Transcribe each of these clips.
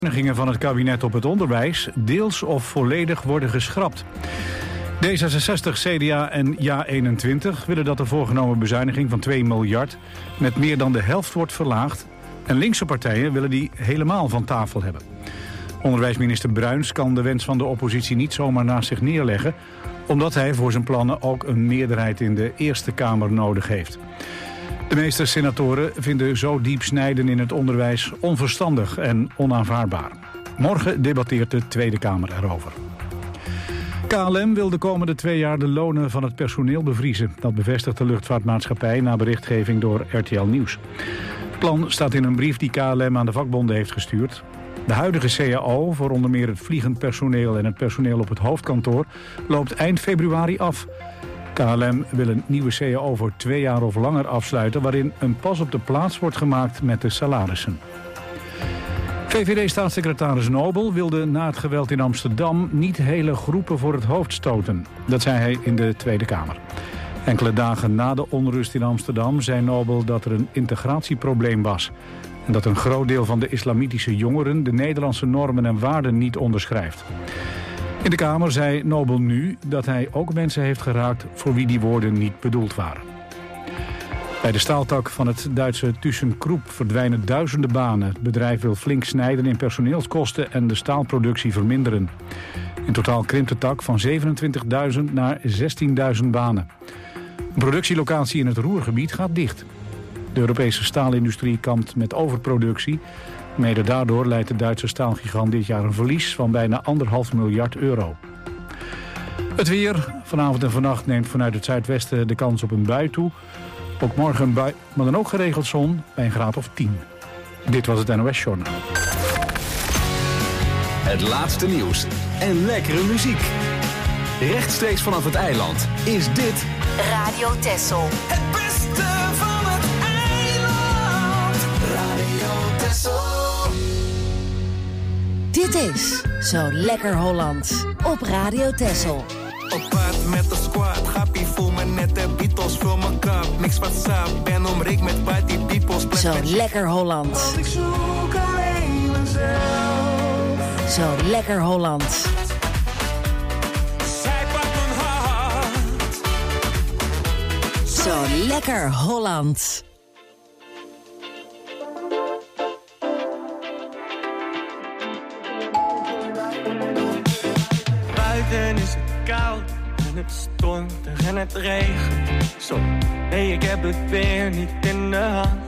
bezuinigingen van het kabinet op het onderwijs deels of volledig worden geschrapt. D66, CDA en JA21 willen dat de voorgenomen bezuiniging van 2 miljard met meer dan de helft wordt verlaagd. En linkse partijen willen die helemaal van tafel hebben. Onderwijsminister Bruins kan de wens van de oppositie niet zomaar naast zich neerleggen, omdat hij voor zijn plannen ook een meerderheid in de Eerste Kamer nodig heeft. De meeste senatoren vinden zo diep snijden in het onderwijs onverstandig en onaanvaardbaar. Morgen debatteert de Tweede Kamer erover. KLM wil de komende 2 jaar de lonen van het personeel bevriezen. Dat bevestigt de luchtvaartmaatschappij na berichtgeving door RTL Nieuws. Het plan staat in een brief die KLM aan de vakbonden heeft gestuurd. De huidige CAO, voor onder meer het vliegend personeel en het personeel op het hoofdkantoor, loopt eind februari af. KLM wil een nieuwe CAO voor 2 jaar of langer afsluiten, waarin een pas op de plaats wordt gemaakt met de salarissen. VVD-staatssecretaris Nobel wilde na het geweld in Amsterdam niet hele groepen voor het hoofd stoten. Dat zei hij in de Tweede Kamer. Enkele dagen na de onrust in Amsterdam zei Nobel dat er een integratieprobleem was. En dat een groot deel van de islamitische jongeren de Nederlandse normen en waarden niet onderschrijft. In de Kamer zei Nobel nu dat hij ook mensen heeft geraakt voor wie die woorden niet bedoeld waren. Bij de staaltak van het Duitse ThyssenKrupp verdwijnen duizenden banen. Het bedrijf wil flink snijden in personeelskosten en de staalproductie verminderen. In totaal krimpt de tak van 27.000 naar 16.000 banen. Een productielocatie in het Ruhrgebied gaat dicht. De Europese staalindustrie kampt met overproductie. Mede daardoor leidt de Duitse staalgigant dit jaar een verlies van bijna 1,5 miljard euro. Het weer. Vanavond en vannacht neemt vanuit het zuidwesten de kans op een bui toe. Ook morgen een bui, maar dan ook geregeld zon bij een graad of 10. Dit was het NOS Journaal. Het laatste nieuws en lekkere muziek. Rechtstreeks vanaf het eiland is dit Radio Texel. Het beste van het eiland. Radio Texel. Dit is Zo Lekker Hollands op Radio Texel. Op pad met de squad, gappie voel me net de Beatles, vul mijn kap. Niks WhatsApp, ben omringd met party peoples. Zo Lekker Hollands. Want ik zoek alleen mezelf. Zo Lekker Hollands. Zij pakt mijn hart. Zo Lekker Hollands. Buiten is het koud en het stormt en het regent. Zo, nee, ik heb het weer niet in de hand.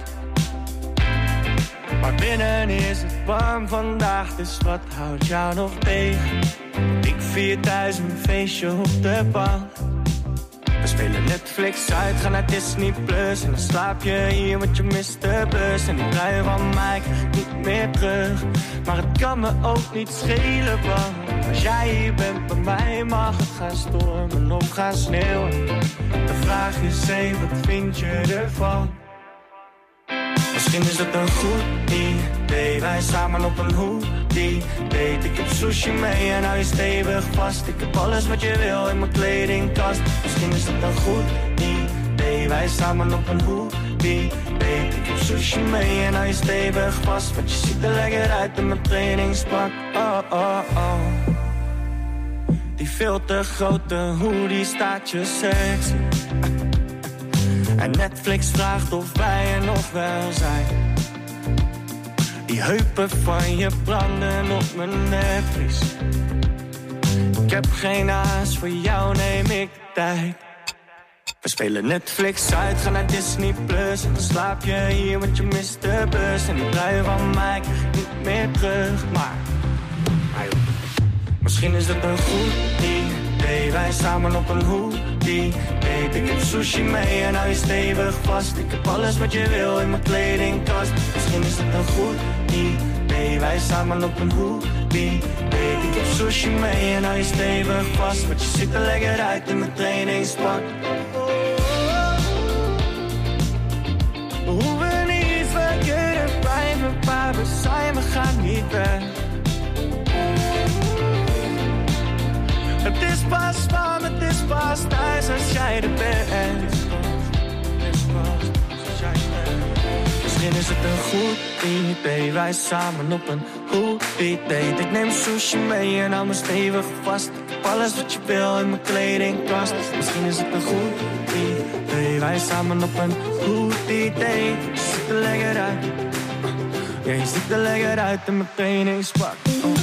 Maar binnen is het warm vandaag, dus wat houdt jou nog tegen? Ik vier thuis een feestje op de bank. We spelen Netflix uit, gaan naar Disney Plus. En dan slaap je hier, want je mist de bus. En die trui van mij krijgt niet meer terug. Maar het kan me ook niet schelen, want als jij hier bent bij mij, mag het gaan stormen of gaan sneeuwen. De vraag is, hé, wat vind je ervan? Misschien is het een goed idee, wij samen op een hoodie date. Ik heb sushi mee en hou je stevig vast. Ik heb alles wat je wil in mijn kledingkast. Misschien is het een goed idee, wij samen op een hoodie date. Ik heb sushi mee en hou je stevig vast. Want je ziet er lekker uit in mijn trainingspak. Oh, oh, oh. Die veel te grote hoodie staat je sexy. En Netflix vraagt of wij er nog wel zijn. Die heupen van je branden op mijn netvlies. Ik heb geen haast, voor jou neem ik de tijd. We spelen Netflix uit, gaan naar Disney Plus. En dan slaap je hier, want je mist de bus. En die trui van mij krijg ik niet meer terug. Maar misschien is het een goed idee, wij samen op een hoodie date. Ik heb sushi mee en hou je stevig vast. Ik heb alles wat je wil in mijn kledingkast. Misschien is het een goed idee, wij samen op een hoodie date. Ik heb sushi mee en hou je stevig vast. Want je ziet er lekker uit in mijn trainingspak. We hoeven niet eens verkeerd te blijven waar we zijn, we gaan niet weg. Het is pas warm, het is pas thuis als jij er bent. Misschien is het een goed idee, wij samen op een goed idee. Ik neem sushi mee en hou me stevig vast. Ik heb alles wat je wil in mijn kledingkast. Misschien is het een goed idee. Wij samen op een goed idee. Je ziet er lekker uit. Ja, je ziet er lekker uit in mijn trainingspak.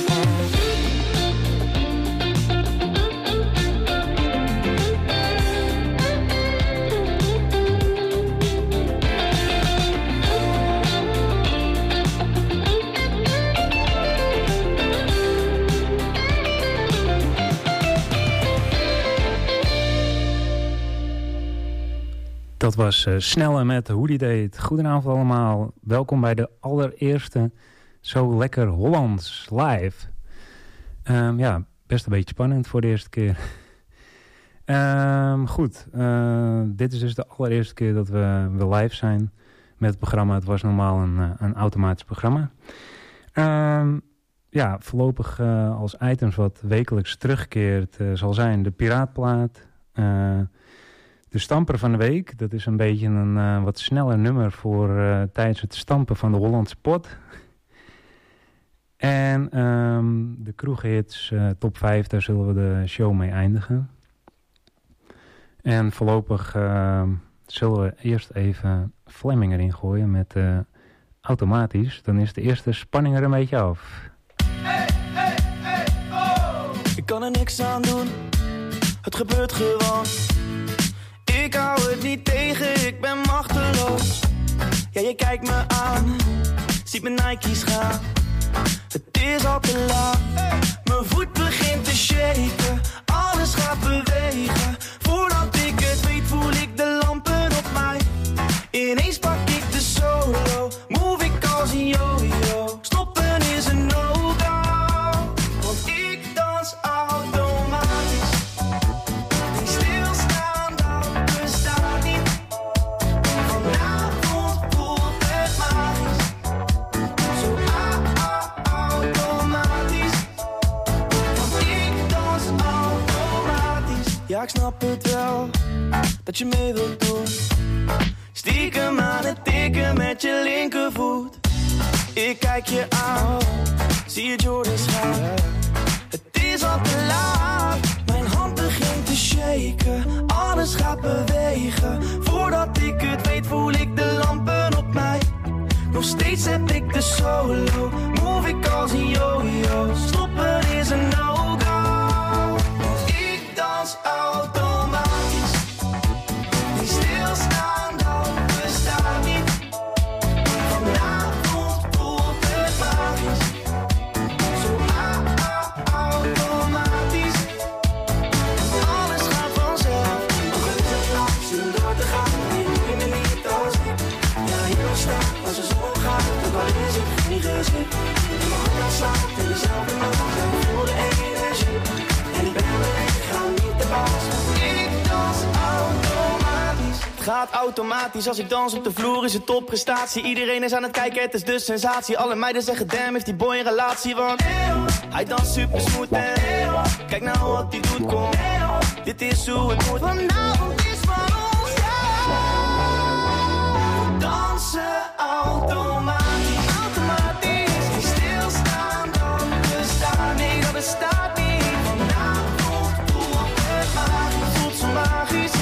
Dat was Snelle met Holiday. Goedenavond allemaal. Welkom bij de allereerste Zo Lekker Hollands live. Ja, best een beetje spannend voor de eerste keer. Goed, dit is dus de allereerste keer dat we live zijn met het programma. Het was normaal een automatisch programma. Ja, voorlopig als items wat wekelijks terugkeert zal zijn de Piraatplaat... de stamper van de week, dat is een beetje een wat sneller nummer voor tijdens het stampen van de Hollandse pot. En de kroeghits top 5, daar zullen we de show mee eindigen. En voorlopig zullen we eerst even Fleming erin gooien met automatisch. Dan is de eerste spanning er een beetje af. Hey, hey, hey, oh! Ik kan er niks aan doen, het gebeurt gewoon. Ik hou het niet tegen, ik ben machteloos. Ja, je kijkt me aan, ziet mijn Nike's gaan. Het is al te laat, mijn voet begint te shaken. Alles gaat bewegen, voordat ik het weet voel ik de lampen op mij. Ineens pak ik de solo, move ik als een yo-yo. Stoppen is een no-go, want ik dans automatisch. Die stilstaan, dat bestaat niet. Vanavond voelt het magisch. Zo automatisch. Want ik dans automatisch. Ja, ik snap het wel, dat je mee wilt doen. Stiekem aan het tikken met je linkervoet. Ik kijk je aan, zie je Jordans gaan. Het is al te laat, mijn hand begint te shaken. Alles gaat bewegen, voordat ik het weet voel ik de lampen op mij. Nog steeds heb ik de solo, move ik als een yo-yo. Stoppen is een no-go, want ik dans automatisch. Die stilstaan, dat bestaat niet. Vanavond voelt het magisch. Zo automatisch. Alles gaat vanzelf. Nog een dag, zin door te gaan. Die moet je me niet als ik. Ja, hier nog staan, als de zon opgaat. Dan kan is het geen gezicht. En mijn hart gaat slaan in dezelfde maand. En ik voel de energie. En ik ben alleen, ik ga niet te baas. Ik dans automatisch. Het gaat automatisch, als ik dans op de vloer is het topprestatie. Iedereen is aan het kijken, het is de sensatie. Alle meiden zeggen damn, heeft die boy een relatie. Want hij danst super smooth en kijk nou wat hij doet, kom. Dit is hoe het moet. Vanavond is van ons, ja. We dansen automatisch. Automatisch. Die stilstaan, dat bestaat niet. Dat bestaat niet. Vanavond voelt het magisch. Voelt zo magisch. Zo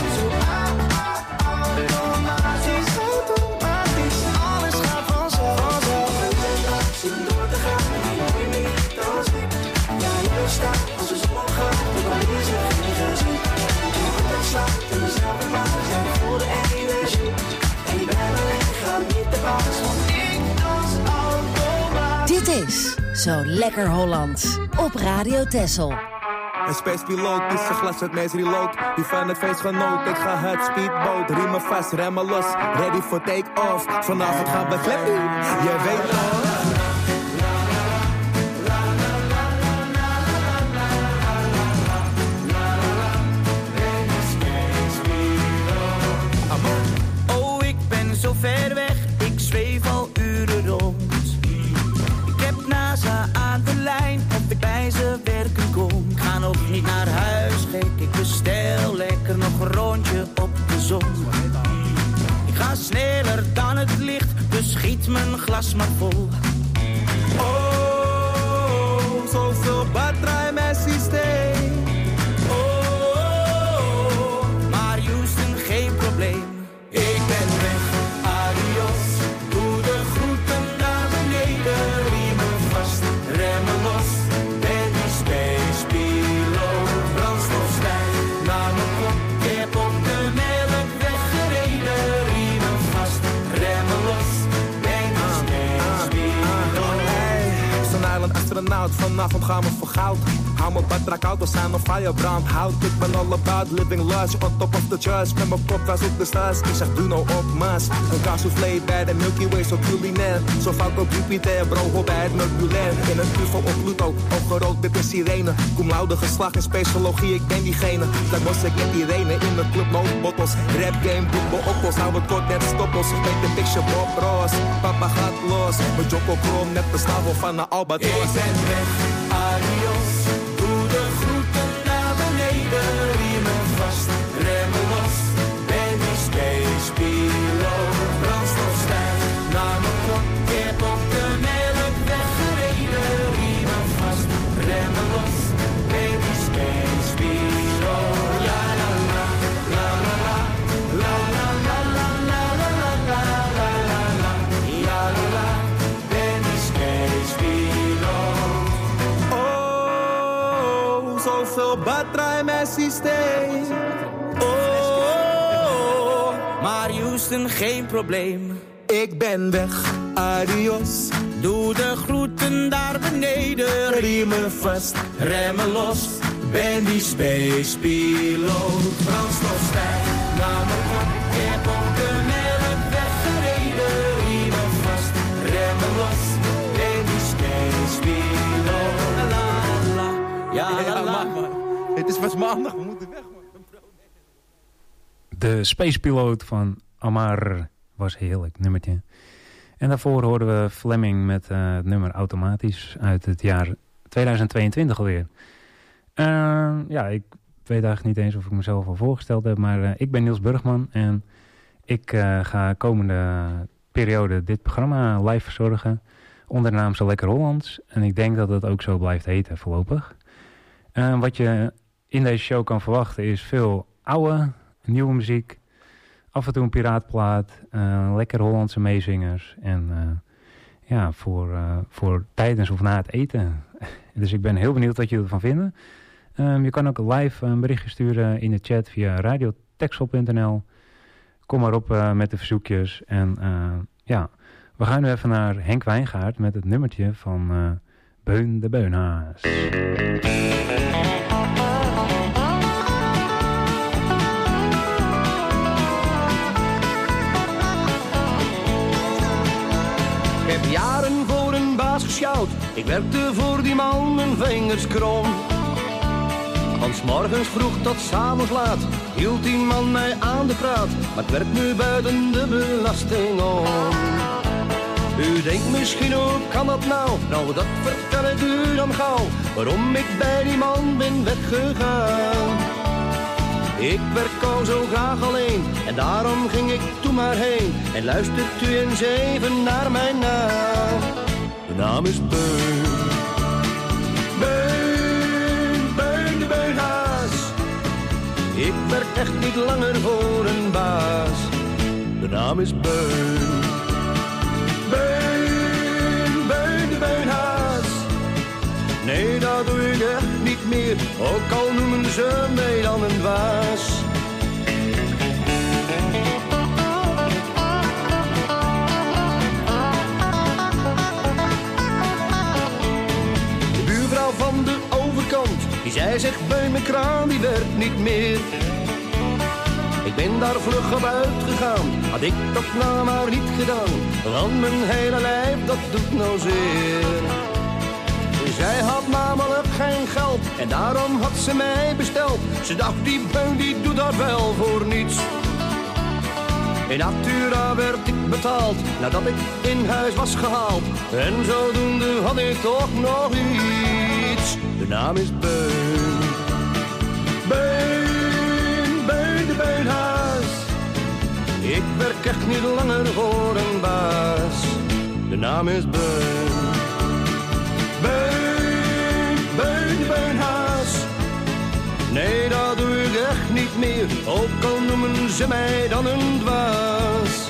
automatisch. Automatisch. Alles gaat vanzelf. Zin door te gaan. Die moet je me niet als ik. Ja, hier staan. Als de zon opgaat. Dan is het geen gezien. En je hart slaat in dezelfde maat. Ja, ik voel de energie. En je bent alleen, ik ga niet te baas. Want ik dans automatisch. Dit is Zo Lekker Hollands op Radio Texel. Een space piloot, die zijn glas met meest reload. Die van het feest genoot, ik ga het speedboot. Riemen vast, remmen los, ready for take-off. Vanavond gaan we flippen, je weet nog. Oh, ik ben zo ver weg, ik zweef al uren rond. Ik heb NASA aan de lijn, of ik bij ze werken kom. Ik ga nog niet naar huis, gek, ik bestel lekker nog een rondje op de zon. Ik ga sneller dan het licht, dus schiet mijn glas maar vol. Oh, astronaut. Vanavond gaan we voor goud. Hou me badrak out, we zijn op firebrand. Hout, ik ben all about living large. On top of the church, met mijn kop was op de stars. Ik zeg doe nou op, mas. Een cassoufflé bij de Milky Way, zo culinair. Zo fout op Jupiter, bro, hoor bij het Merculair. In een UFO op Pluto, opgerookt met een sirene. Cum laude geslacht in speciologie, ik ben diegene. Dat was ik met Irene in de club, no bottles. Rap game, doe me oppels, hou het kort net stoppels. Met de picture Bob Ross, papa gaat los. Met Jocko Krom, net de snavel van de Albatros. Ik ben weg, adios. Doe de groeten naar beneden. Riemen vast, remmen los. Ben die space piloot. Brandstofstijl naar mijn kop. Ik heb op de melkweg gereden. Riemen vast, remmen los. Ben die space piloot. Ja la la, la la la, la la la la la la la la la la. Ja la la, ben die space piloot. Oh, zoveel batterij in mijn systeem. Oh, Maar Houston, geen probleem. ik ben weg, adios. Doe de groeten daar beneden. Riemen vast, Remmen los, ben die space piloot. Brandstofstijl naar mijn kop. Ik heb op de melkweg gereden. Riemen vast, remmen los, ben die space piloot. La la la, ja la la. Het is pas maandag, we moeten weg, man. De Spacepiloot van Amar was heerlijk, nummertje. En daarvoor hoorden we Fleming met het nummer Automatisch uit het jaar 2022 alweer. Ja, ik weet eigenlijk niet eens of ik mezelf al voorgesteld heb, maar ik ben Niels Burgman en ik ga komende periode dit programma live verzorgen onder de naam Zo Lekker Hollands. En ik denk dat het ook zo blijft heten voorlopig. Wat je in deze show kan verwachten is veel oude, nieuwe muziek. Af en toe een piraatplaat, lekker Hollandse meezingers. En ja, voor tijdens of na het eten. Dus ik ben heel benieuwd wat jullie ervan vinden. Je kan ook live een berichtje sturen in de chat via radiotexel.nl. Kom maar op met de verzoekjes. En ja, we gaan nu even naar Henk Wijngaard met het nummertje van Beun de Beunhaas. Ik heb jaren voor een baas gesjouwd. Ik werkte voor die man mijn vingers krom. Van 's morgens vroeg tot 's avonds laat hield die man mij aan de praat. Maar het werkt nu buiten de belasting om. U denkt misschien hoe kan dat nou? Nou dat vertel ik u dan gauw. Waarom ik bij die man ben weggegaan. Ik werk al zo graag alleen en daarom ging ik toen maar heen. En luistert u eens even naar mijn naam. De naam is Beun. Beun, Beun de Beunhaas. Ik werk echt niet langer voor een baas. De naam is Beun. Beun, Beun de Beunhaas. Nee, dat doe ik echt niet meer, ook al noemen ze mij dan een dwaas. De buurvrouw van de overkant, die zei zich bij mijn kraan, die werkt niet meer. Ik ben daar vlug op uitgegaan, had ik dat nou maar niet gedaan. Want mijn hele lijf, dat doet nou zeer. Zij had namelijk geen geld en daarom had ze mij besteld. Ze dacht die Beun die doet dat wel voor niets. In Natura werd ik betaald nadat ik in huis was gehaald. En zodoende had ik toch nog iets. De naam is Beun. Beun, Beun de Beunhaas. Ik werk echt niet langer voor een baas. De naam is Beun. Beun, Beun de Beunhaas. Nee, dat doe ik echt niet meer, ook al noemen ze mij dan een dwaas.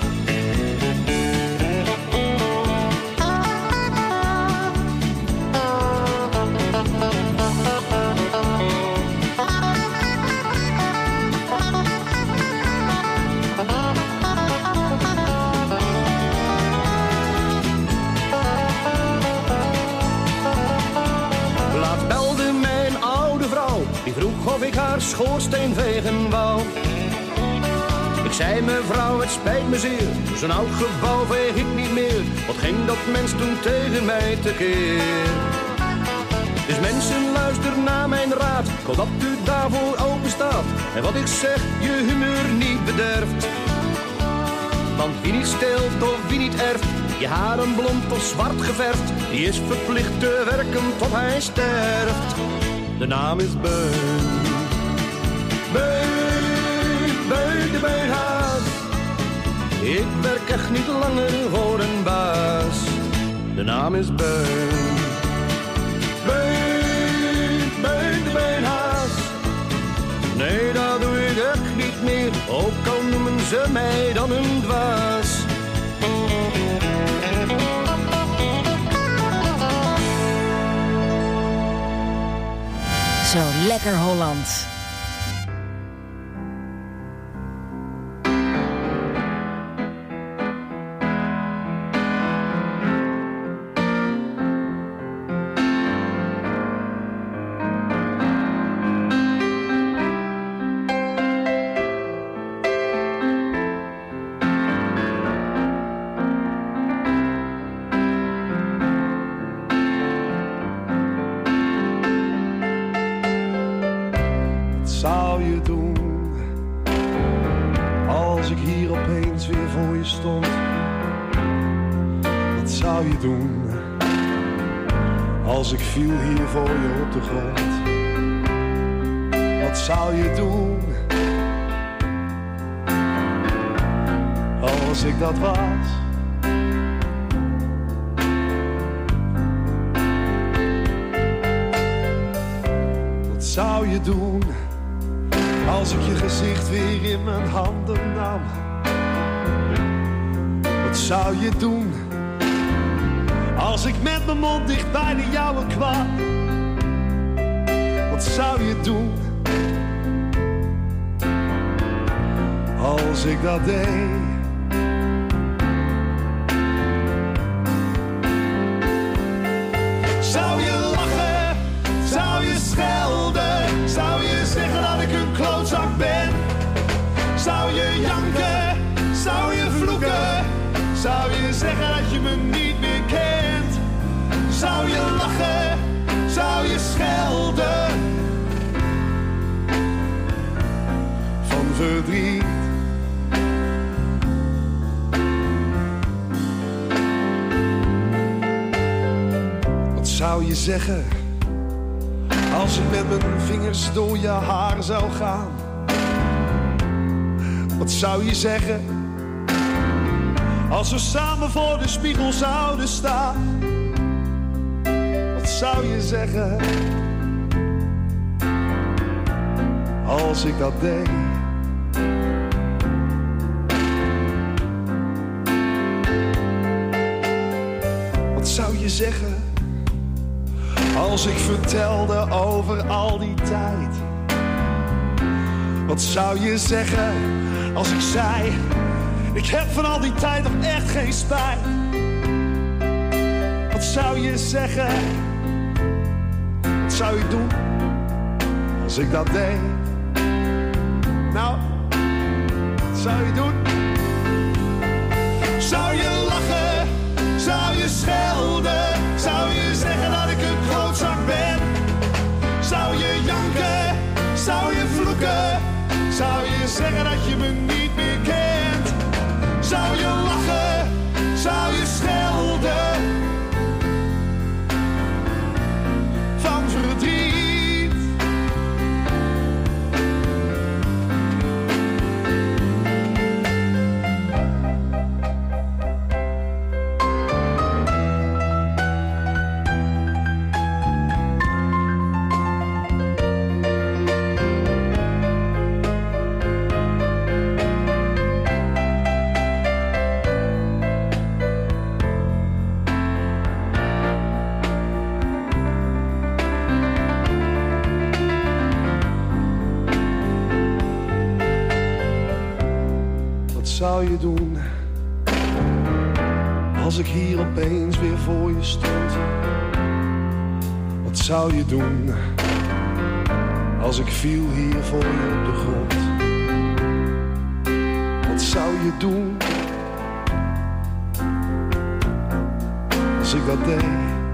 vroeg of ik haar schoorsteen vegen wou. Ik zei mevrouw, het spijt me zeer, zo'n oud gebouw veeg ik niet meer. Wat ging dat mens toen tegen mij tekeer? Dus mensen, luister naar mijn raad, ik hoop dat u daarvoor open staat. En wat ik zeg, je humeur niet bederft. Want wie niet steelt of wie niet erft, je haren blond of zwart geverfd, die is verplicht te werken tot hij sterft. De naam is Beun. Beun, Beun de Beunhaas. Ik werk echt niet langer voor een baas. De naam is Beun. Beun, Beun de Beunhaas. Nee, dat doe ik echt niet meer, ook al noemen ze mij dan een dwaas. Zo lekker Holland. Zou je doen als ik hier opeens weer voor je stond? Wat zou je doen als ik viel hier voor je op de grond? Wat zou je doen als ik dat was? Wat zou je doen als ik je gezicht weer in mijn handen nam? Wat zou je doen als ik met mijn mond dicht bij de jouwe kwam? Wat zou je doen als ik dat deed? Zou je lachen? Zou je schelden? Zou je zeggen dat ik een klootzak ben? Zou je janken? Zou je vloeken? Zou je zeggen dat je me niet meer kent? Zou je lachen? Zou je schelden? Van verdriet. Wat zou je zeggen als ik met mijn vingers door je haar zou gaan? Wat zou je zeggen als we samen voor de spiegel zouden staan? Wat zou je zeggen als ik dat deed? Wat zou je zeggen als ik vertelde over al die tijd? Wat zou je zeggen als ik zei, ik heb van al die tijd nog echt geen spijt? Wat zou je zeggen? Wat zou je doen als ik dat deed? Nou, wat zou je doen? Zou je lachen? Zou je schelden? Zou je zeggen dat ik een klootzak ben? Zou je janken? Zou je vloeken? Zou je zeggen dat je me niet meer kent? Zou je lachen? Zou je schelden? Van verdriet. Zou je doen als ik hier opeens weer voor je stond? Wat zou je doen Als ik viel hier voor je op de grond, wat zou je doen als ik dat deed?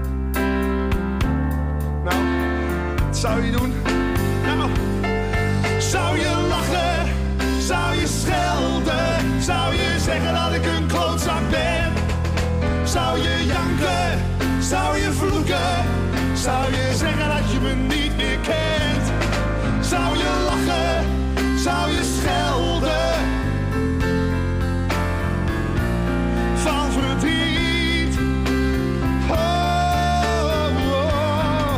Nou, wat zou je doen? Nou, zou je lachen? Zou je schelden? Zou je zeggen dat ik een klootzak ben? Zou je janken? Zou je vloeken? Zou je zeggen dat je me niet meer kent? Zou je lachen? Zou je schelden? Van verdriet? Oh, oh.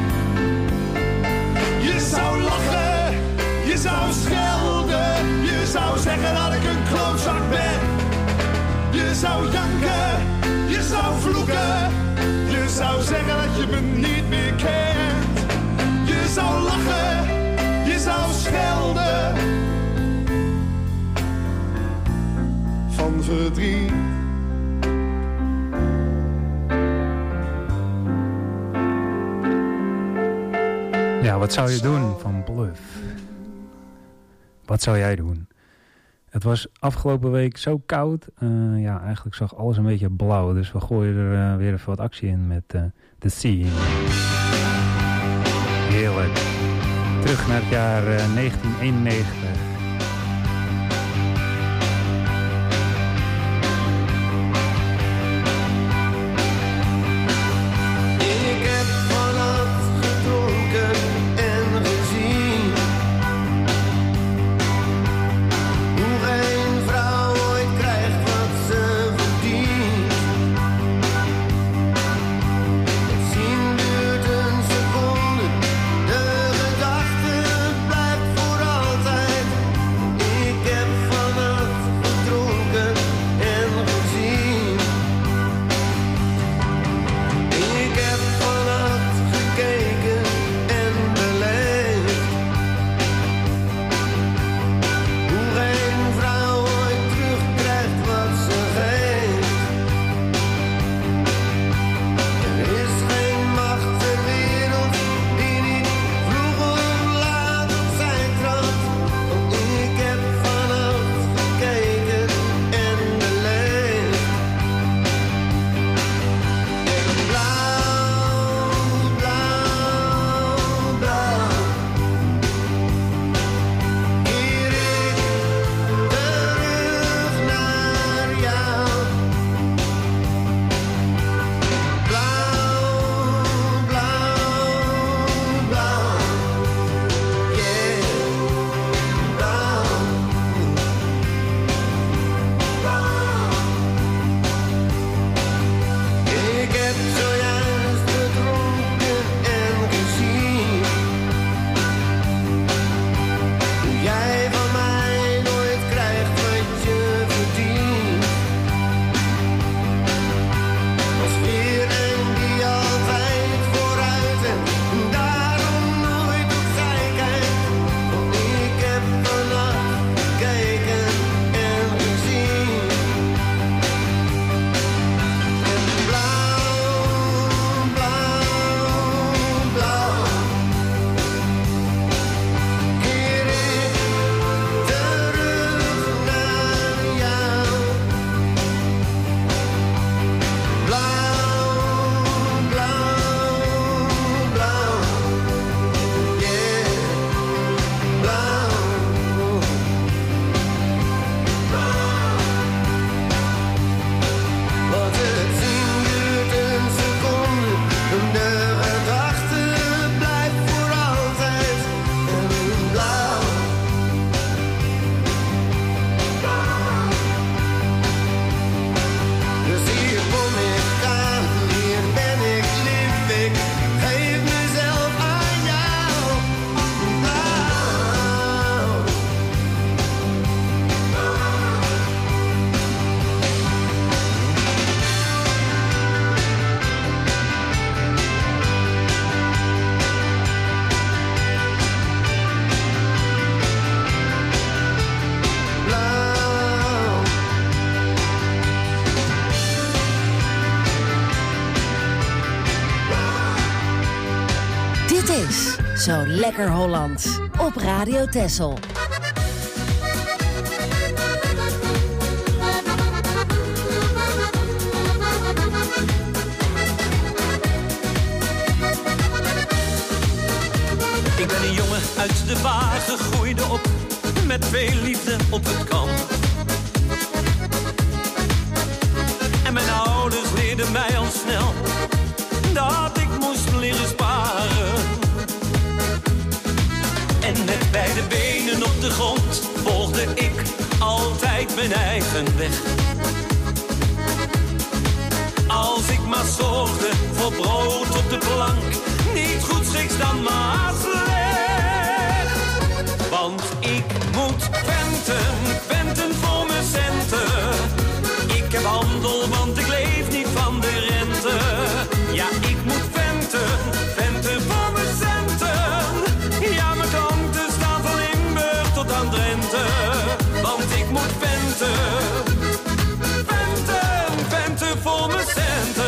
Je zou lachen, je zou schelden, je zou zeggen dat ik een klootzak ben. Je zou janken, je zou vloeken, je zou zeggen dat je me niet meer kent. Je zou lachen, je zou schelden. Van verdriet. Ja, wat zou je doen van Bluff? Wat zou jij doen? Het was afgelopen week zo koud. Ja, eigenlijk zag alles een beetje blauw. Dus we gooien er weer even wat actie in met The Sea. Heerlijk. Terug naar het jaar 1991. Dit is Zo lekker Hollands. Op Radio Texel. Ik ben een jongen uit de wagen, groeide op met veel liefde op het kamp. En mijn ouders leerden mij al snel dat ik moest leren sparen. En met beide benen op de grond volgde ik altijd mijn eigen weg. Als ik maar zorgde voor brood op de plank, niet goed schiks dan maar slecht. Want ik moet venten voor mijn centen. Ik heb handel, want ik leef niet van de rente. Ja, ik moet venten voor mijn centen. Ja, mijn klanten staan van Limburg tot aan Drenthe. Want ik moet venten voor mijn centen.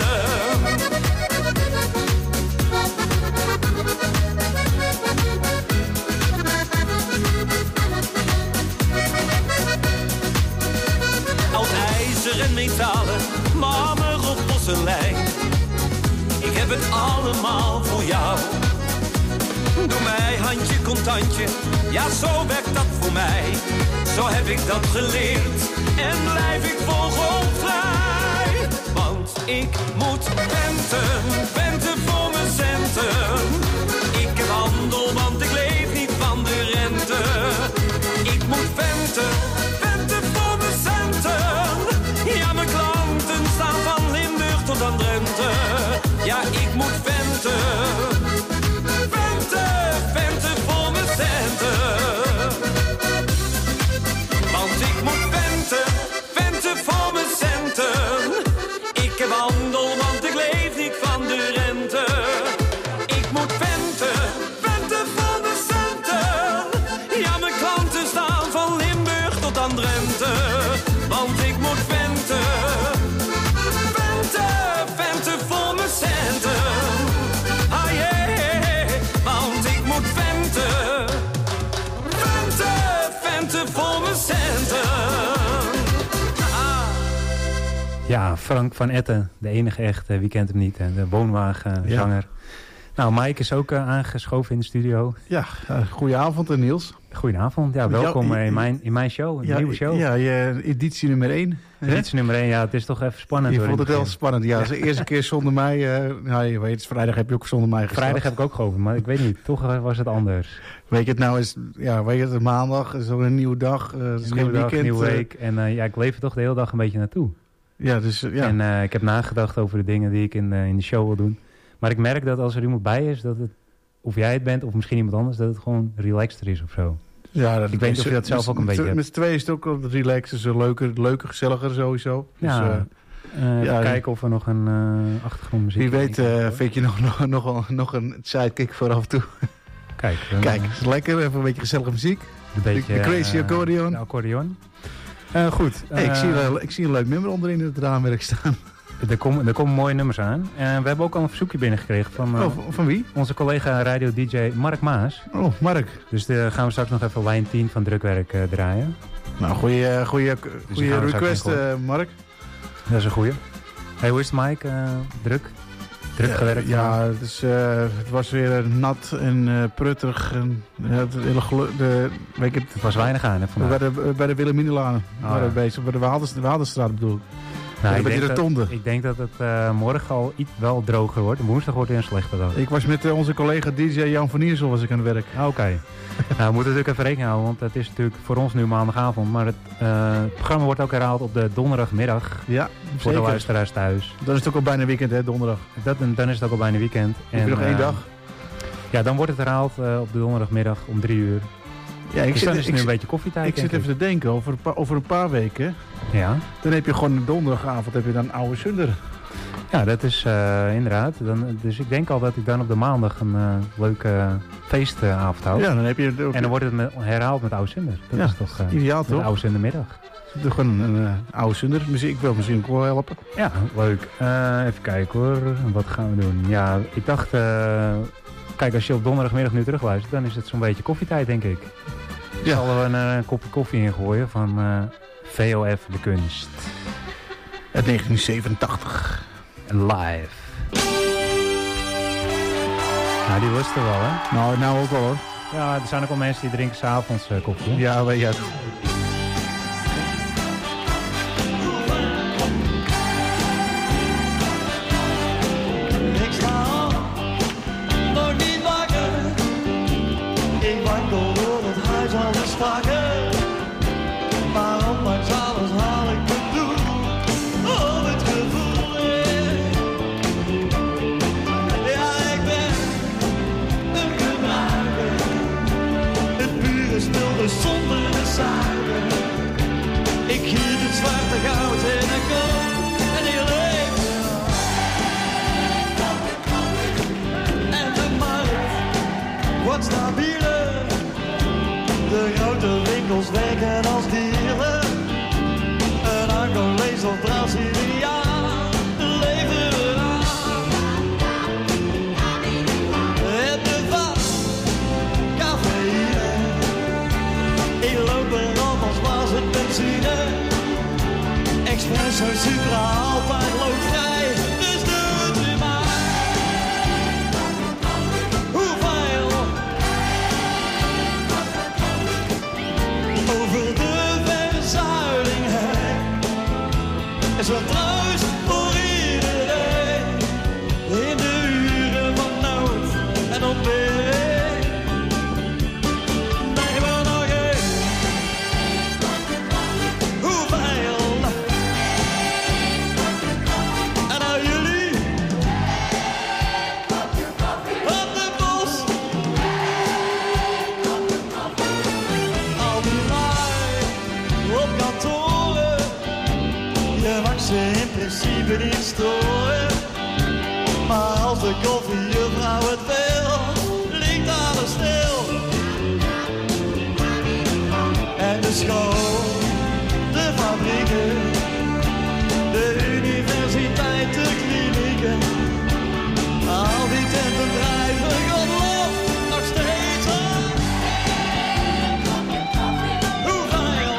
Oud ijzer en metalen, marmer of porselein. Ik heb het allemaal voor jou. Doe mij handje contantje, ja zo werkt dat voor mij. Zo heb ik dat geleerd en blijf ik vogelvrij. Want ik moet venten voor mijn centen. Ik heb handel, want ik leef niet van de rente. Ik moet venten voor mijn centen. Ja, mijn klanten staan van Limburg tot aan Drenthe. Ja, ik moet venten voor mijn centen. Want ik moet venten voor mijn centen. Ik heb handel, want ik leef niet van de rente. Ik moet venten voor mijn centen. Ja, mijn klanten staan van Limburg tot aan Drenthe. Want ik moet venten voor mijn centen. Ah yeah, want ik moet venten voor mijn centen. Ja, Frank van Etten, de enige echte, wie kent hem niet, de woonwagenzanger. Ja. Nou, Mike is ook aangeschoven in de studio. Ja, goedenavond Niels. Goedenavond, ja, welkom in mijn show, een nieuwe show. Ja, editie nummer 1. Editie nummer 1, ja, het is toch even spannend. Je vond het wel spannend, ja. De eerste keer zonder mij, je weet, vrijdag heb je ook zonder mij gestart. Vrijdag heb ik ook gehoord, maar ik weet niet, toch was het anders. Weet je, het nou is, maandag is ook een nieuwe dag. Het is een nieuwe week. En ik leef er toch de hele dag een beetje naartoe. Ja, dus ja. En ik heb nagedacht over de dingen die ik in de show wil doen. Maar ik merk dat als er iemand bij is, dat het, of jij het bent of misschien iemand anders, dat het gewoon relaxter is of zo. Ja, ik weet niet of je dat zelf ook een beetje hebt. Met z'n tweeën is het ook wel relaxed, dus leuker, gezelliger sowieso. Ja, dus, kijken of er nog een achtergrondmuziek... Wie weet vind je nog een sidekick voor af en toe. Kijk, is lekker, even een beetje gezellige muziek. De crazy accordeon. De accordeon. Goed. Hey, ik zie een leuk nummer onderin het raamwerk staan. Er komen mooie nummers aan. We hebben ook al een verzoekje binnengekregen van wie? Onze collega radio-dj Mark Maas. Oh, Mark. Dus gaan we straks nog even lijn 10 van Drukwerk draaien. Nou, goeie request, Mark. Dat is een goeie. Hey, hoe is het, Mike? Druk gewerkt? Ja, het was weer nat en pruttig. En, het was weinig aan, hè, vandaag. Bij de Wilhelminalaan waren we bezig. Bij de Waterstraat bedoel ik. Nou, ik denk dat het morgen al wel droger wordt. Woensdag wordt weer een slechte dag. Ik was met onze collega DJ Jan van Iersel was ik aan het werk. Oké. Nou, we moeten natuurlijk even rekening houden, want het is natuurlijk voor ons nu maandagavond. Maar het programma wordt ook herhaald op de donderdagmiddag. Ja, voor zeker. De luisteraars thuis. Dan is het ook al bijna weekend, hè, donderdag. Dan is het ook al bijna weekend. Heb je nog 1 dag? Ja, dan wordt het herhaald op de donderdagmiddag om 3 uur. Ja, dus dan is het nu een beetje koffietijd. Ik zit even te denken, over een paar weken. Ja. Dan heb je gewoon donderdagavond heb je dan Oude Zunder. Ja, dat is inderdaad. Dus ik denk al dat ik dan op de maandag een leuke feestavond hou. Ja, dan heb je en dan wordt het herhaald met Oude Zunder. Dat is toch ideaal, toch? Oude Zundermiddag. Gewoon een Oude Zunder. Ik wil misschien ook wel helpen. Ja, leuk. Even kijken hoor. Wat gaan we doen? Ja, ik dacht... Kijk, als je op donderdagmiddag nu terugluistert, dan is het zo'n beetje koffietijd, denk ik. Ja. Zullen we een kopje koffie ingooien van VOF De Kunst. Uit 1987. Live. Nou, die was er wel, hè? Nou ook wel, hoor. Ja, er zijn ook wel mensen die drinken 's avonds koffie. Ja, weet je het. Ik sta op, nog niet wakker. Ik wankel door het huis alles vaker. Maar ondanks alles haal ik mijn doel. Op het gevoel, ja, ik ben een gebruiker. Het pure spul zonder de suiker. Ik giet het zwarte goud in een koop en ik leef eraf. En de markt wordt stabieler. De grote winkels werken als dealer. Een Angolees of Braziliaan leveren aan. Het bevat cafeïne. Ik loop erop als was het benzine. Espresso, Supra, altijd loopvrij. Dus doe het nu maar. Hoeveel? Over de verzuiling heen. Is wat troost voor iedereen. In de uren van nood en ontbering. Nee, maar nog één. Hoeveel? En nou jullie? Op de bos. Al die lui op kantoren. Je mag ze in principe niet storen. Maar als de koffiejuffrouw het wil, ligt alles stil. En de school, de fabrieken, de universiteit, de klinieken. Al die tenten drijven godlof nog steeds aan. Hoeveel?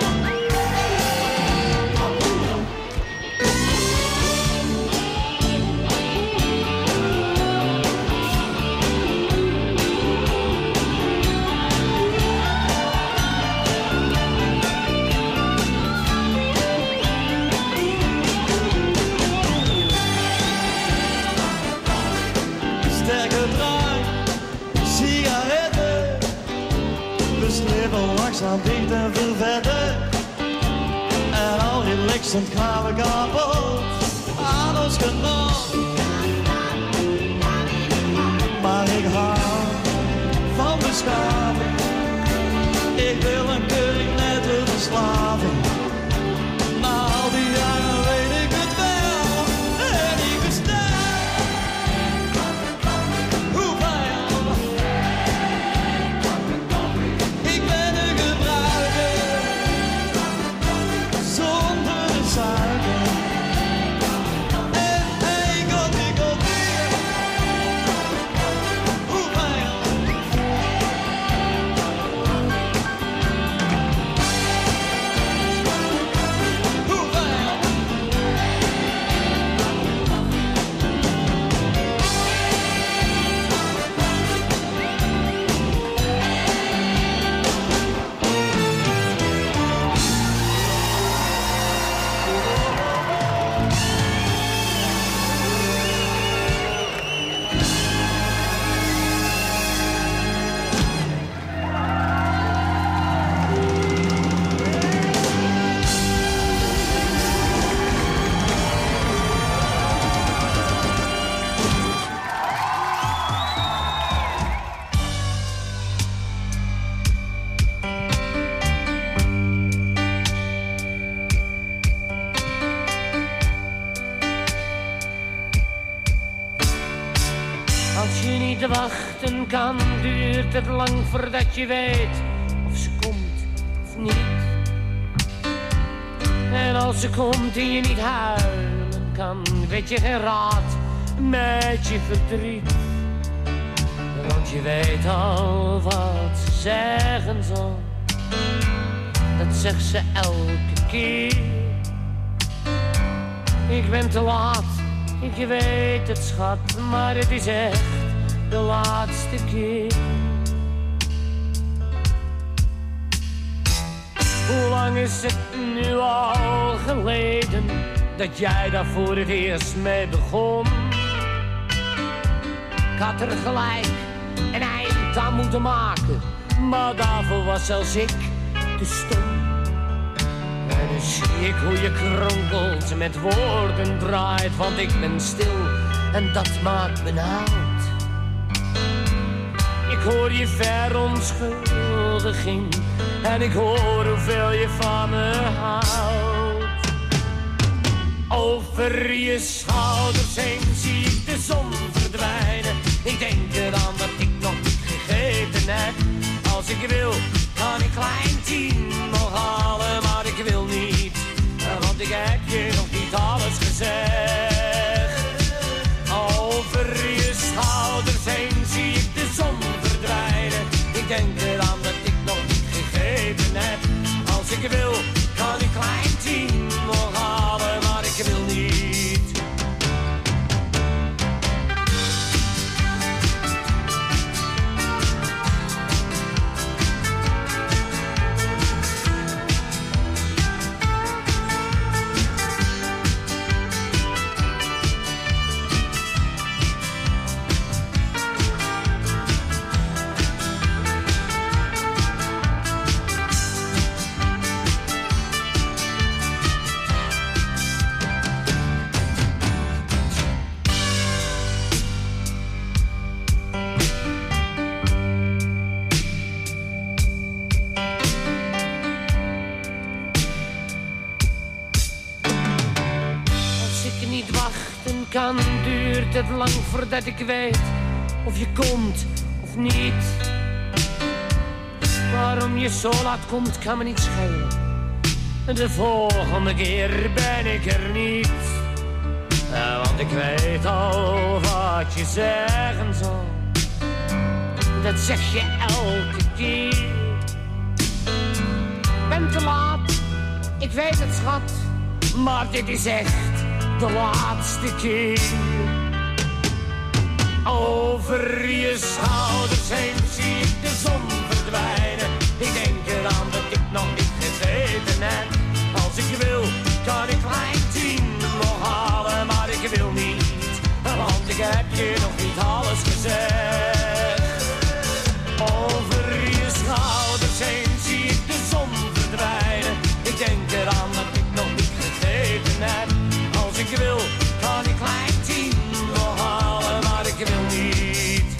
Sterke drank, sigaretten. We slippen langzaam dicht en vervetten. En al relaxend gaan we kapot aan ons genot. Maar ik hou van beschaving. Ik wil een kurk net te verslaven. Na al die jaren weet ik het wel. En ik bestel. Hoeveel? Ik ben een gebruiker. Zonder de suiker. En hey, koffie, koffie. Hoeveel? Als je niet wachten kan, duurt het lang voordat je weet of ze komt of niet. En als ze komt en je niet huilen kan, weet je geen raad met je verdriet. Want Want je weet al wat ze zeggen zal. Dat zegt ze elke keer. Ik ben te laat, ik weet het schat, maar het is echt de laatste keer. Hoe lang is het nu al geleden dat jij daar voor het eerst mee begon? Ik had er gelijk een eind aan moeten maken, maar daarvoor was zelfs ik te stom. En nu zie ik hoe je kronkelt met woorden draait, want ik ben stil en dat maakt me oud. Ik hoor je verontschuldiging en ik hoor hoeveel je van me houdt. Over je schouders heen zie ik de zon verdwijnen. Ik denk eraan dat ik nog niet gegeten heb. Als ik wil, kan ik klein 10 nog halen, maar ik wil niet, want ik heb je nog niet alles gezegd. Over je schouders heen zie ik de zon verdwijnen. Ik denk eraan dat ik nog niet gegeten heb. Als ik wil, kan ik klein 10 nog halen, maar ik wil niet. Kan duurt het lang voordat ik weet of je komt of niet. Waarom je zo laat komt kan me niet schelen. De volgende keer ben ik er niet. Want ik weet al wat je zeggen zal. Dat zeg je elke keer. Ben te laat, ik weet het schat, maar dit is echt de laatste keer. Over je schouders heen zie ik de zon verdwijnen. Ik denk eraan dat ik nog niet gegeten heb. Als ik wil, kan ik klein 10 nog halen, maar ik wil niet, want ik heb je nog niet alles gezegd. Over je schouders heen zie ik de zon verdwijnen. Ik denk eraan dat ik nog niet gegeten heb. Als ik wil, kan ik klein 10 nog halen, maar ik wil niet.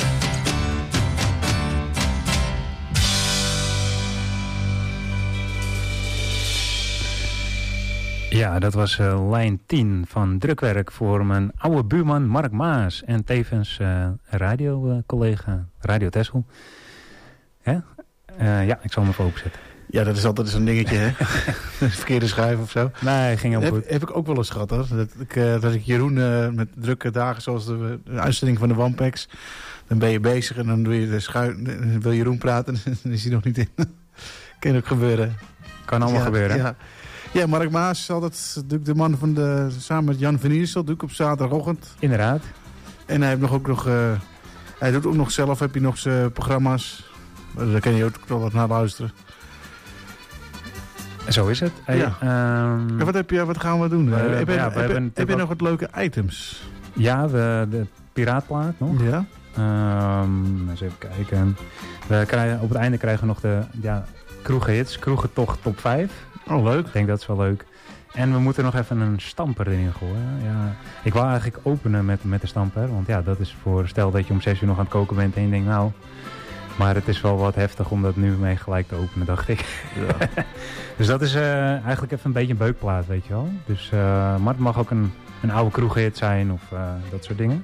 Ja, dat was lijn 10 van Drukwerk voor mijn oude buurman Mark Maas. En tevens radiocollega Radio Texel. Ja, ik zal hem even openzetten. Ja, dat is altijd zo'n dingetje, hè? Verkeerde schuif of zo. Nee, ging helemaal goed. Heb ik ook wel eens gehad, hoor. Dat ik Jeroen met drukke dagen, zoals de uitzending van de Wampex. Dan ben je bezig en dan doe je wil Jeroen praten en dan is hij nog niet in. Kan ook gebeuren. Kan allemaal gebeuren. Ja. Ja, Mark Maas is altijd de man van samen met Jan van Iersel, doe ik op zaterdagochtend. Inderdaad. En hij heeft hij doet ook nog zelf, heb je nog zijn programma's. Daar kan je ook wel wat naar luisteren. Zo is het. Hey, ja. Wat gaan we doen? Heb je nog wat leuke items? Ja, de piraatplaat nog. Ja. Eens even kijken. Op het einde krijgen we nog de kroegenhits, kroegentocht top 5. Oh, leuk. Ik denk dat is wel leuk. En we moeten nog even een stamper erin gooien. Ja. Ik wou eigenlijk openen met de stamper. Want ja, dat is voor stel dat je om 6 uur nog aan het koken bent en je denkt nou... Maar het is wel wat heftig om dat nu mee gelijk te openen, dacht ik. Ja. Dus dat is eigenlijk even een beetje een beukplaat, weet je wel. Dus, maar het mag ook een oude kroeghit zijn of dat soort dingen.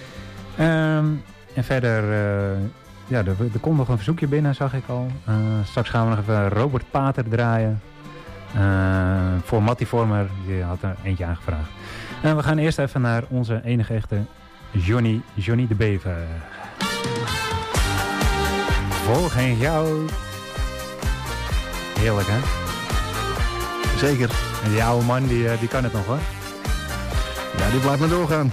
En verder, er komt nog een verzoekje binnen, zag ik al. Straks gaan we nog even Robert Pater draaien. Voor Mattie Vormer, die had er eentje aangevraagd. En we gaan eerst even naar onze enige echte Johnny de Bever. Vol geen goud. Heerlijk, hè? Zeker. En die oude man, die kan het nog, hoor. Ja, die blijft maar doorgaan.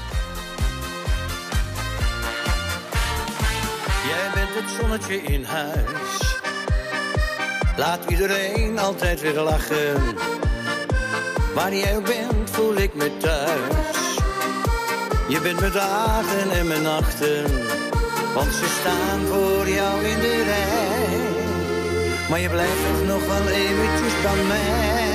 Jij bent het zonnetje in huis. Laat iedereen altijd weer lachen. Waar jij ook bent, voel ik me thuis. Je bent mijn dagen en mijn nachten. Want ze staan voor jou in de rij. Maar je blijft toch nog wel eventjes bij mij.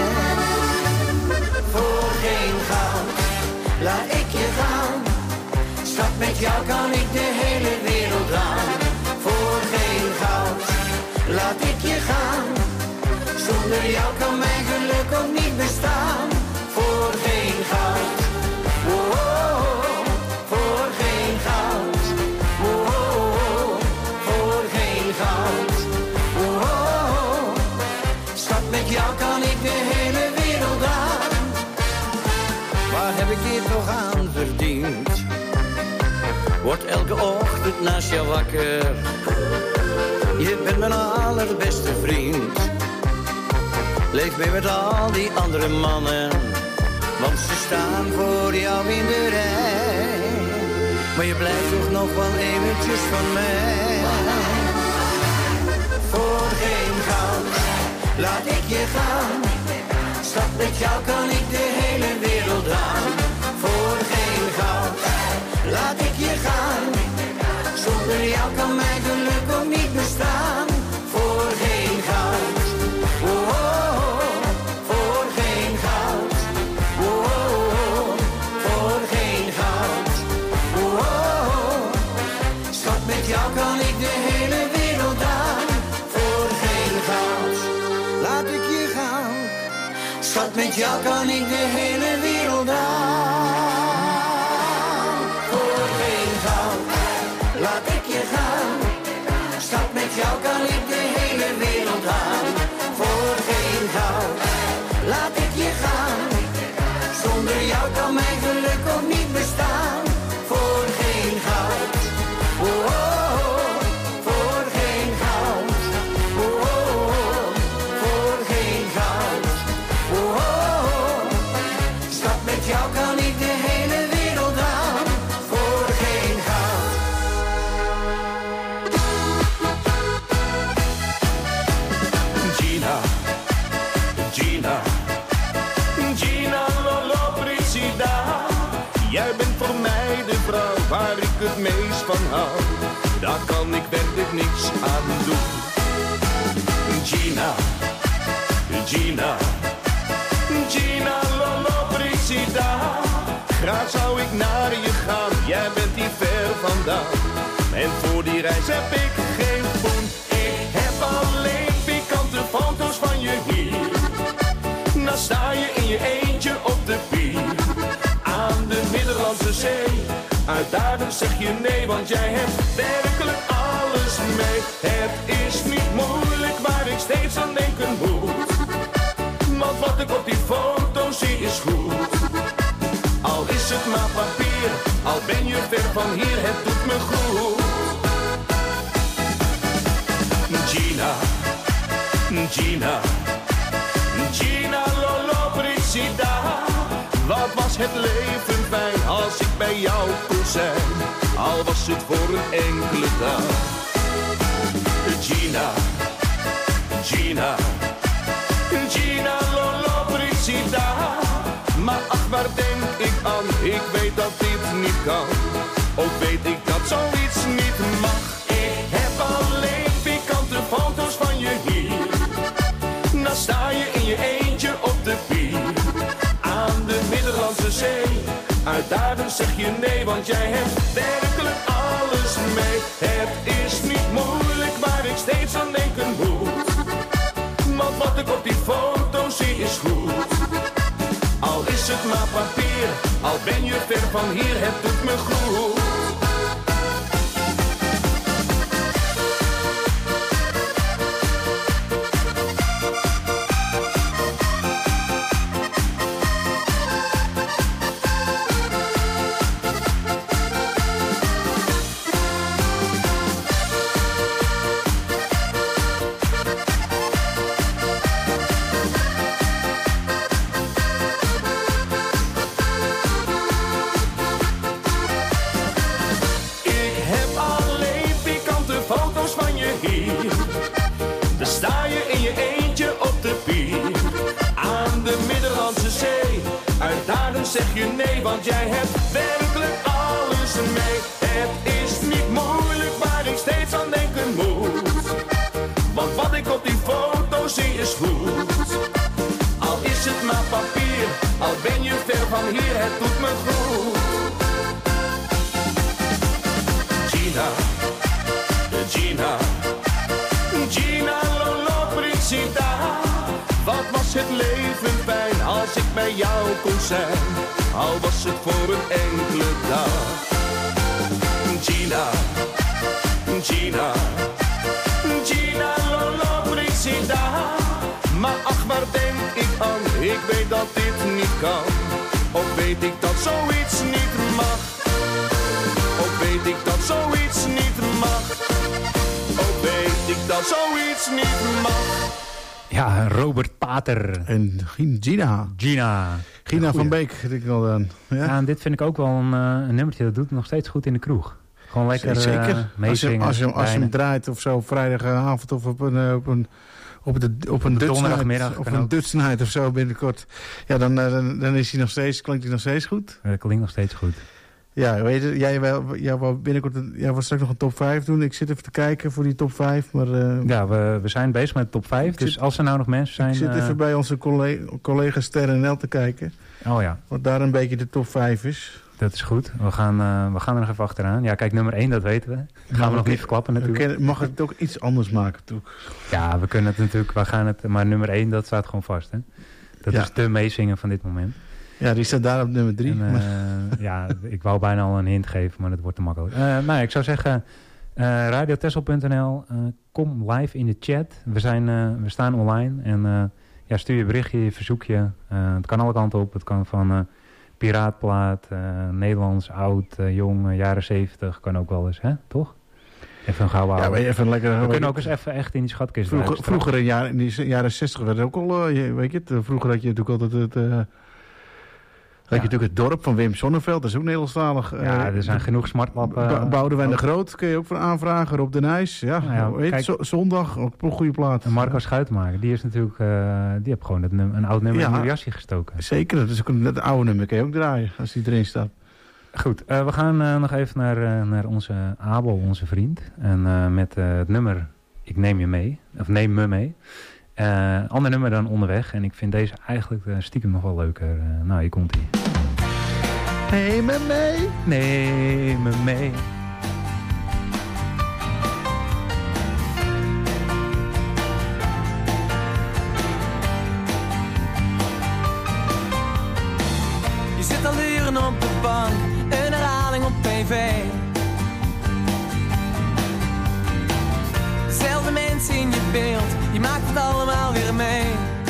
Voor geen goud, laat ik je gaan. Schat, met jou kan ik de hele wereld aan. Voor geen goud, laat ik je gaan. Zonder jou kan mijn geluk ook niet bestaan. Voor geen goud, oh, oh, oh. Voor geen goud, oh, oh, oh. Voor geen goud, oh, oh, oh. Schat, met jou kan ik de hele wereld aan. Waar heb ik dit toch aan verdiend? Word elke ochtend naast jou wakker. Je bent mijn allerbeste vriend. Leef mee met al die andere mannen. Want ze staan voor jou in de rij. Maar je blijft toch nog wel eventjes van mij. Voor geen goud, laat ik je gaan. Schat, met jou kan ik de hele wereld aan. Voor geen goud, laat ik je gaan. Zonder jou kan mijn geluk ook niet bestaan. Voor geen goud, oh, oh, oh. Voor geen goud, oh, oh, oh. Voor geen goud, oh, oh, oh. Schat, met jou kan ik de hele wereld aan. Voor geen goud, laat ik je gaan. Schat, met jou kan ik de hele wereld aan. Voor geen goud, laat ik je gaan. Schat, met jou kan ik de hele wereld aan. Voor geen goud, laat ik je gaan. Zonder jou kan mijn geluk ook niet bestaan. Voor geen goud, oh, oh, oh. Voor geen goud, oh, oh, oh. Voor geen goud, oh, oh, oh. Schat, met jou kan ik de hele wereld aan. Voor geen goud. Gina, Gina, Gina Lollobrigida. Jij bent voor mij de vrouw waar ik het meest van hou. Daar kan ik werkelijk niks aan doen. Gina, Gina, Gina Lollobrigida. Graag zou ik naar je gaan, jij bent hier ver vandaan. En voor die reis heb ik geen poen. Ik heb alleen pikante foto's van je hier. Dan sta je in je eentje op de pier. Aan de Middellandse Zee. Uitdagend zeg je nee, want jij hebt werkelijk alles mee. Het is niet moeilijk waar ik steeds aan denken moet. Want wat ik op die foto zie is goed. Al is het maar papier, al ben je ver van hier, het doet me goed. Gina, Gina, Gina Lollobrigida. Wat was het leven fijn als ik bij jou kon zijn. Al was het voor een enkele dag. Gina, Gina, Gina Lollobrigida. Maar ach, waar denk ik aan? Ik weet dat dit niet kan. Ook weet ik dat zoiets niet mag. Ik heb alleen pikante foto's van je hier. Dan sta je in je eentje op de pier. Aan de Middellandse Zee. Uitdagend zeg je nee, want jij hebt werkelijk alles mee. Het is niet moeilijk waar ik steeds aan denken moet. Want wat ik op die foto zie is goed. Al is het maar papier, al ben je ver van hier, het doet me goed. want jij hebt werkelijk alles mee. Het is niet moeilijk waar ik steeds aan denken moet. Want wat ik op die foto zie is goed. Al is het maar papier, al ben je ver van hier, het doet me goed. Gina, Gina, Gina Lollobrigida. Wat was het leven fijn als ik bij jou kon zijn, al was het voor een enkele dag. Gina, Gina, Gina Lollobrigida. Maar ach, waar denk ik aan, ik weet dat dit niet kan. Of weet ik dat zoiets niet mag. Of weet ik dat zoiets niet mag. Of weet ik dat zoiets niet mag. Ja, Robert Pater. En Gina. Gina van Beek, denk ik al dan. Ja, en dit vind ik ook wel een nummertje, dat doet het nog steeds goed in de kroeg. Gewoon lekker zeker. meezingen. Als je hem draait of zo, vrijdagavond of op een donderdagmiddag of een Dutch night of zo binnenkort. Ja, dan is hij nog steeds, klinkt hij nog steeds goed. Dat klinkt nog steeds goed. Ja, weet je, jij wou binnenkort straks nog een top 5 doen. Ik zit even te kijken voor die top 5. Maar, ja, we zijn bezig met de top 5. Dus als er nou nog mensen zijn... Ik zit even bij onze collega Sterren te kijken. Oh ja. Wat daar een beetje de top 5 is. Dat is goed. We gaan er nog even achteraan. Ja, kijk, nummer 1, dat weten we. Dat gaan we nog niet verklappen natuurlijk. Mag het ook iets anders maken, toch? Ja, we kunnen het natuurlijk... Maar nummer 1, dat staat gewoon vast, hè? Dat is de meezingen van dit moment. Ja, die staat daar op nummer 3. Ja, ik wou bijna al een hint geven, maar dat wordt te makkelijk. Nou, ik zou zeggen, radiotessel.nl, kom live in de chat. We staan online en stuur je berichtje, je verzoekje. Het kan alle kanten op. Het kan van piraatplaat, Nederlands, oud, jong, jaren 70. Kan ook wel eens, hè? Toch? Even een gouden oude. Ja, even lekker. We kunnen ook eens even echt in die schatkist. Vroeger in de jaren 60 werd ook al, weet je het, vroeger had je natuurlijk altijd het... Had je natuurlijk het dorp van Wim Sonneveld, dat is ook Nederlandstalig. Ja, er zijn genoeg smartlappen. Boudewijn de Groot kun je ook voor aanvragen. Rob de Nijs, zondag, ook een goede plaat. En Marco Schuitenmaker, die is natuurlijk, die heeft gewoon een oud nummer in een jasje gestoken. Zeker, dat is ook het oude nummer kun je ook draaien, als die erin staat. Goed, we gaan nog even naar onze Abel, onze vriend. En met het nummer Ik Neem Je Mee, of Neem Me Mee. Ander nummer dan Onderweg. En ik vind deze eigenlijk stiekem nog wel leuker. Nou, hier komt hij. Neem me mee. Neem me mee. Je zit al uren op de bank, een herhaling op tv. Dezelfde mensen in je beeld, je maakt het allemaal weer mee.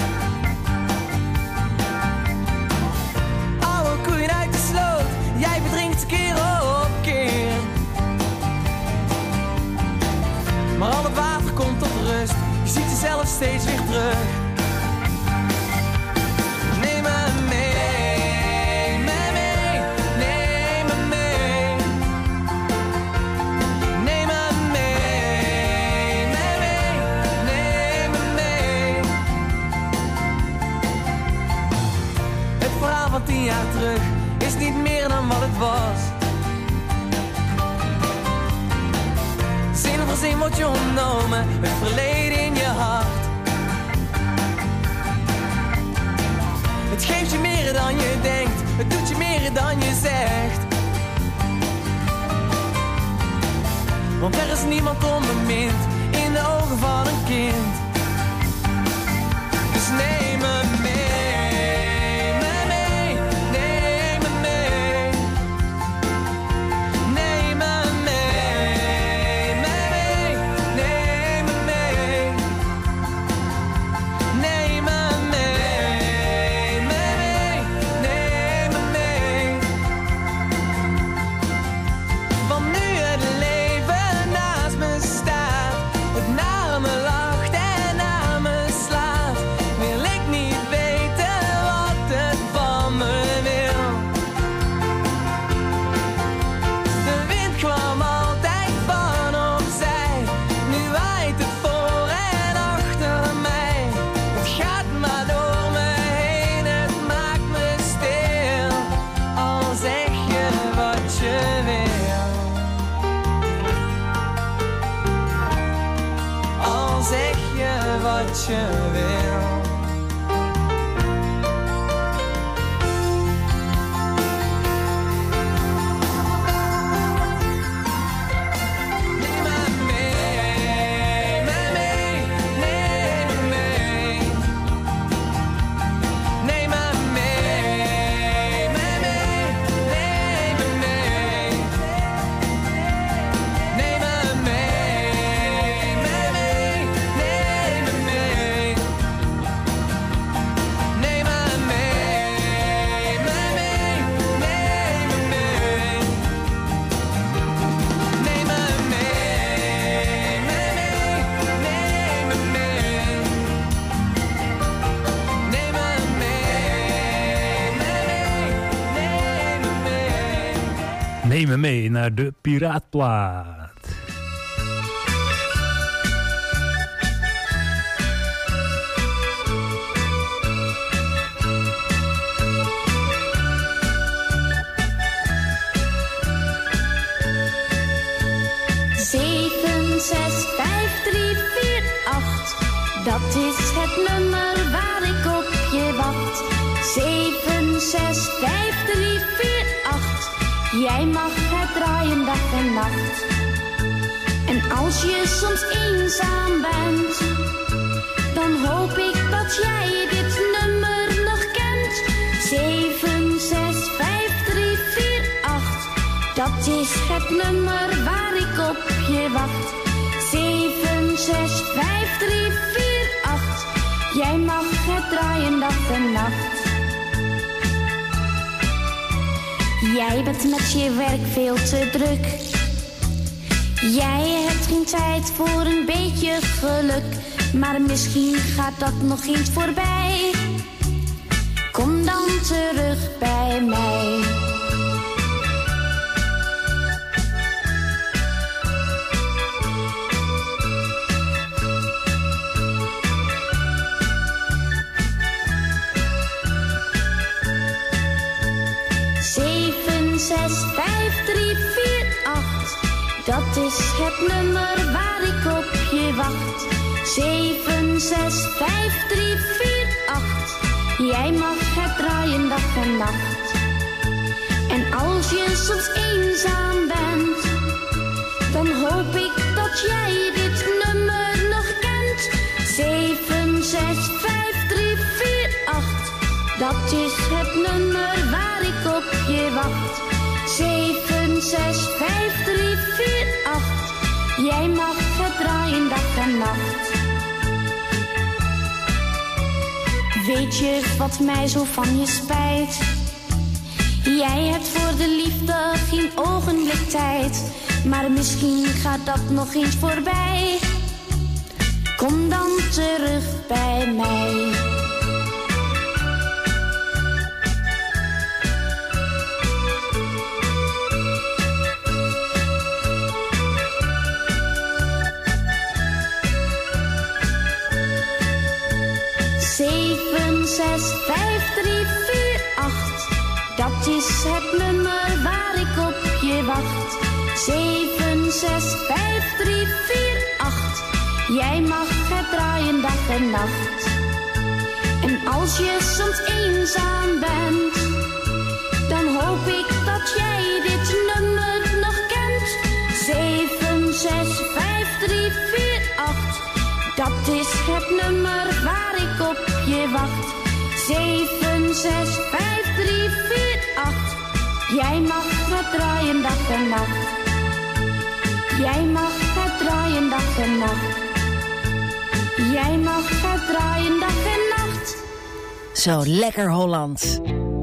Oude koeien uit de sloot, jij verdrinkt keer op keer. Maar al het water komt tot rust, je ziet jezelf steeds weer terug. Neem me mee. Van 10 jaar terug is niet meer dan wat het was. Zin voor zin wordt je ontnomen, het verleden in je hart. Het geeft je meer dan je denkt, het doet je meer dan je zegt. Want er is niemand onbemind in de ogen van een kind. Dus neem me mee. Naar me lacht wat je wil. Neem me mee naar de Piraatplaat. Dat is het nummer waar ik op je wacht. 7, 6, 5, 3, 4, 8. Jij mag het draaien dag en nacht. En als je soms eenzaam bent, dan hoop ik dat jij dit nummer nog kent. 7, 6, 5, 3, 4, 8. Dat is het nummer waar ik op je wacht. 7, 6, 5, 3, 4, 8. Jij mag het draaien dag en nacht. Jij bent met je werk veel te druk. Jij hebt geen tijd voor een beetje geluk. Maar misschien gaat dat nog eens voorbij. Kom dan terug bij mij. Dat is het nummer waar ik op je wacht. 7, 6, 5, 3, 4, 8. Jij mag het draaien dag en nacht. En als je soms eenzaam bent, dan hoop ik dat jij dit nummer nog kent. 7, 6, 5, 3, 4, 8. Dat is het nummer waar ik op je wacht. 7, 6, 5, 3, 4, 8. Jij mag het draaien dag en nacht. Weet je wat mij zo van je spijt? Jij hebt voor de liefde geen ogenblik tijd. Maar misschien gaat dat nog eens voorbij. Kom dan terug bij mij. 7, 6, 5, 3, 4, 8. Dat is het nummer waar ik op je wacht. 7, 6, 5, 3, 4, 8. Jij mag het draaien dag en nacht. En als je soms eenzaam bent, dan hoop ik dat jij dit nummer nog kent. 7, 6, 5, 3, 4, 8. Dat is het nummer waar ik op je wacht. 7, 6, 5, 3, 4, 8. Jij mag het draaien dag en nacht. Jij mag het draaien dag en nacht. Jij mag het draaien dag en nacht. Zo lekker Hollands.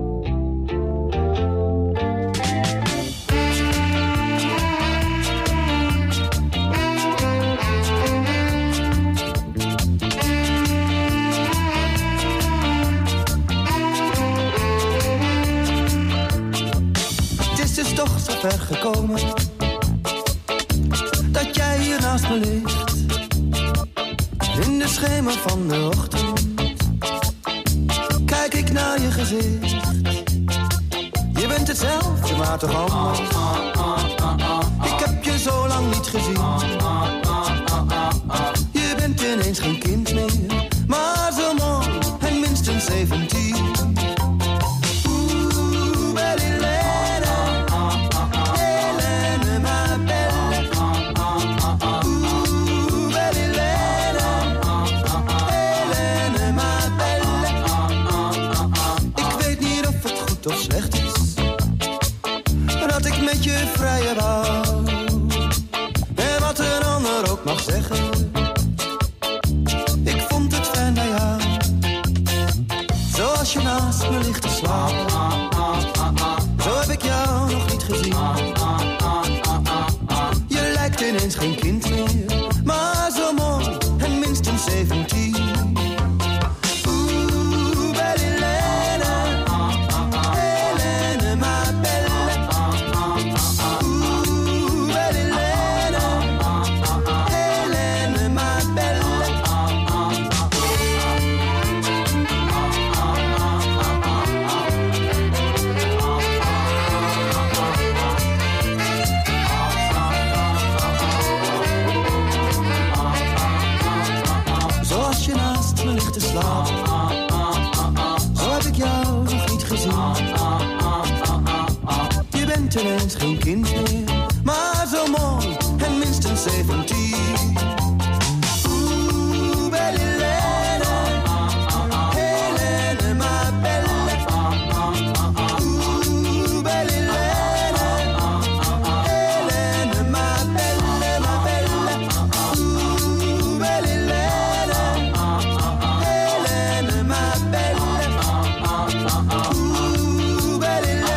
Ver gekomen dat jij hier naast me ligt in de schemer van de ochtend. Kijk ik naar je gezicht. Je bent hetzelfde, maar toch anders. Ik heb je zo lang niet gezien. Je bent ineens geen kind meer. dat mag zeggen. Ik vond het fijn bij jou, zoals je naast me ligt te slapen. Zo heb ik jou nog niet gezien. Je lijkt ineens geen kind meer, maar zo mooi en minstens 17. Ineens geen kind meer, maar zo mooi en minstens 17. Oeh, belle Helene, Helene, ma belle. Oeh, belle Helene, Helene, ma belle, ma belle. Oeh, belle Helene, Helene, ma belle. Oeh, belle Helene.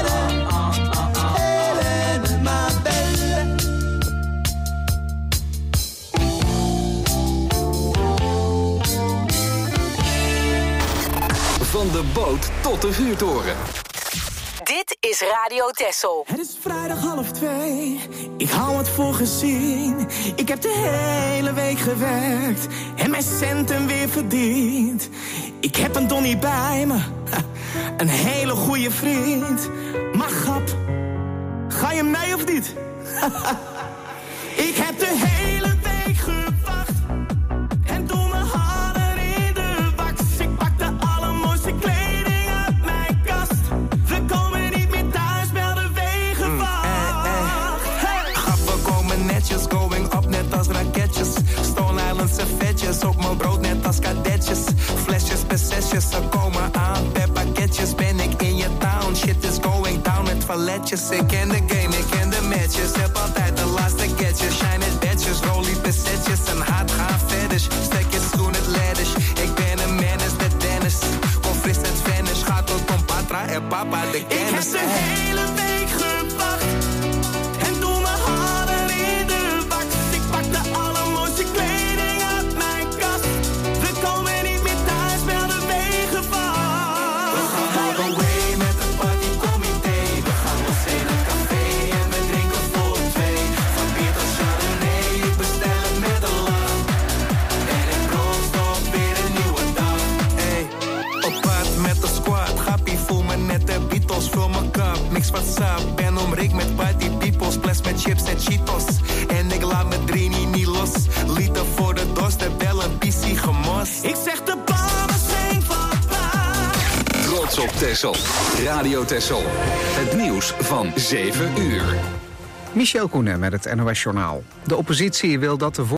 Van de boot tot de vuurtoren. Dit is Radio Texel. Het is vrijdag 1:30. Ik hou het voor gezien. Ik heb de hele week gewerkt en mijn centen weer verdiend. Ik heb een Donnie bij me, een hele goede vriend. Maar grap, ga je mee of niet? Ik heb de hele week gewacht en doe mijn haren in de wax. Ik pak de allermooiste kleding uit mijn kast. We komen niet meer thuis, bel de wegenwacht. Hey. Grappen komen netjes, going up net als raketjes. Stone Island servetjes, op mijn brood net als kadetjes. Flesjes, besesjes, ze komen aan per pakketjes. Ben ik in je town, shit is going down met valetjes. Ik ken de game, ik ken de matches. Heb altijd de laatste gadgets. Shine it badges, rollie bezetjes. En hard gaan verder. Stekjes, schoen het ledders. Ik ben een menace, de Dennis. Kom fris het vanish. Gaat tot om Patra en papa de kennis. Ik heb de hele week gewacht en doe mijn haren in de wax. Ik pak de allermooiste kleding uit mijn kast. We komen niet meer thuis, bel de wegenwacht. We gaan all the way met een partycomité. We gaan ons in een café en we drinken voor twee. Van bier tot chardonnay, ik bestel het met een lach. En ik proost op weer een nieuwe dag. Hey, op pad met de squad. Gappie, voel me net de Beatles. Vul mijn cup, mix WhatsApp. Ben omringd met party peoples. Bless met chips en Cheetos. En ik laat mijn drini niet los. Liter voor de dorst, heb wel een PC gemos. Ik zeg de bal is geen papa. Trots op Texel. Radio Texel. Het nieuws van 7 uur. Michel Koenen met het NOS Journaal. De oppositie wil dat de